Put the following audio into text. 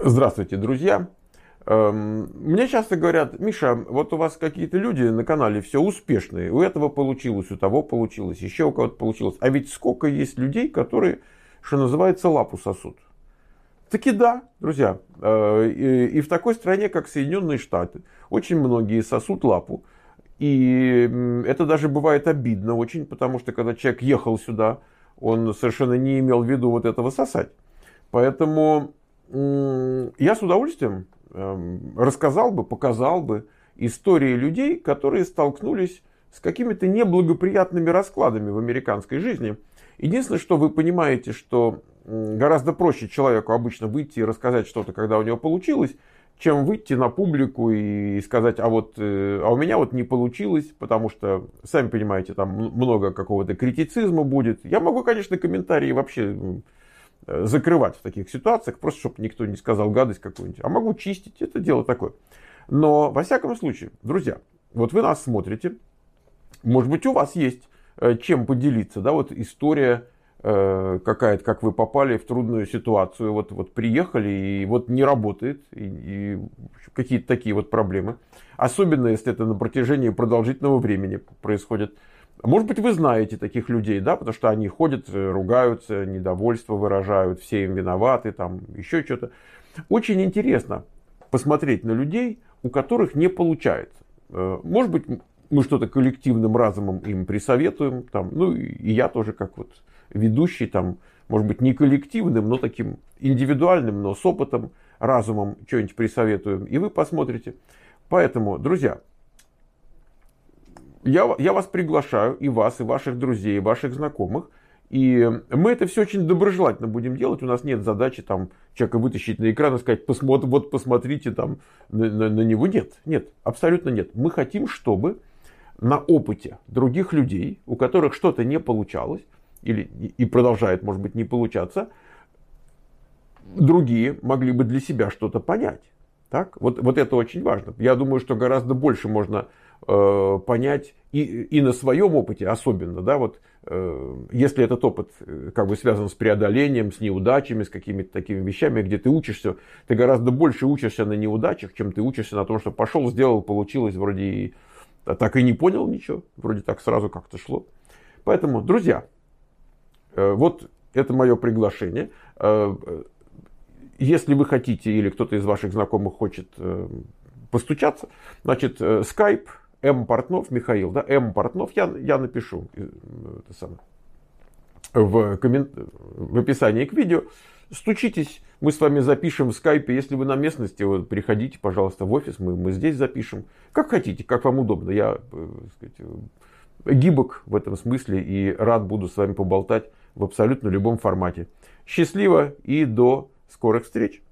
Здравствуйте, друзья. Мне часто говорят: Миша, вот у вас какие-то люди на канале все успешные. У этого получилось, у того получилось, еще у кого-то получилось. А ведь сколько есть людей, которые, что называется, лапу сосут. Таки да, друзья. И в такой стране, как Соединенные Штаты, очень многие сосут лапу. И это даже бывает обидно очень, потому что когда человек ехал сюда, он совершенно не имел в виду вот этого сосать. Поэтому я с удовольствием рассказал бы, показал бы истории людей, которые столкнулись с какими-то неблагоприятными раскладами в американской жизни. Единственное, что вы понимаете, что гораздо проще человеку обычно выйти и рассказать что-то, когда у него получилось, чем выйти на публику и сказать: а у меня вот не получилось, потому что, сами понимаете, там много какого-то критицизма будет. Я могу, конечно, комментарии вообще закрывать в таких ситуациях, просто чтобы никто не сказал гадость какую-нибудь. А могу чистить, это дело такое. Но, во всяком случае, друзья, вот вы нас смотрите, может быть, у вас есть чем поделиться, да, вот история какая-то, как вы попали в трудную ситуацию, вот приехали и вот не работает, и какие-то такие вот проблемы. Особенно, если это на протяжении продолжительного времени происходит. Может быть, вы знаете таких людей, да, потому что они ходят, ругаются, недовольство выражают, все им виноваты, там еще что-то. Очень интересно посмотреть на людей, у которых не получается. Может быть, мы что-то коллективным разумом им присоветуем, там, ну и я тоже как вот ведущий, там, может быть, не коллективным, но таким индивидуальным, но с опытом, разумом что-нибудь присоветуем, и вы посмотрите. Поэтому, друзья, я вас приглашаю, и вас, и ваших друзей, и ваших знакомых. И мы это все очень доброжелательно будем делать. У нас нет задачи там человека вытащить на экран и сказать: вот посмотрите там на него. Нет, абсолютно нет. Мы хотим, чтобы на опыте других людей, у которых что-то не получалось, и продолжает, может быть, не получаться, другие могли бы для себя что-то понять. Так? Вот это очень важно. Я думаю, что гораздо больше можно понять и на своем опыте особенно, да, вот, если этот опыт как бы связан с преодолением, с неудачами, с какими-то такими вещами, где ты учишься, ты гораздо больше учишься на неудачах, чем ты учишься на том, что пошел, сделал, получилось, вроде и так и не понял ничего, вроде так сразу как-то шло. Поэтому, друзья, вот это мое приглашение. Если вы хотите или кто-то из ваших знакомых хочет постучаться, значит, Skype, М. Портнов, Михаил, да, М. Портнов, я напишу это самое, в описании к видео. Стучитесь, мы с вами запишем в скайпе. Если вы на местности, вот, приходите, пожалуйста, в офис, мы здесь запишем. Как хотите, как вам удобно. Я, так сказать, гибок в этом смысле и рад буду с вами поболтать в абсолютно любом формате. Счастливо и до скорых встреч!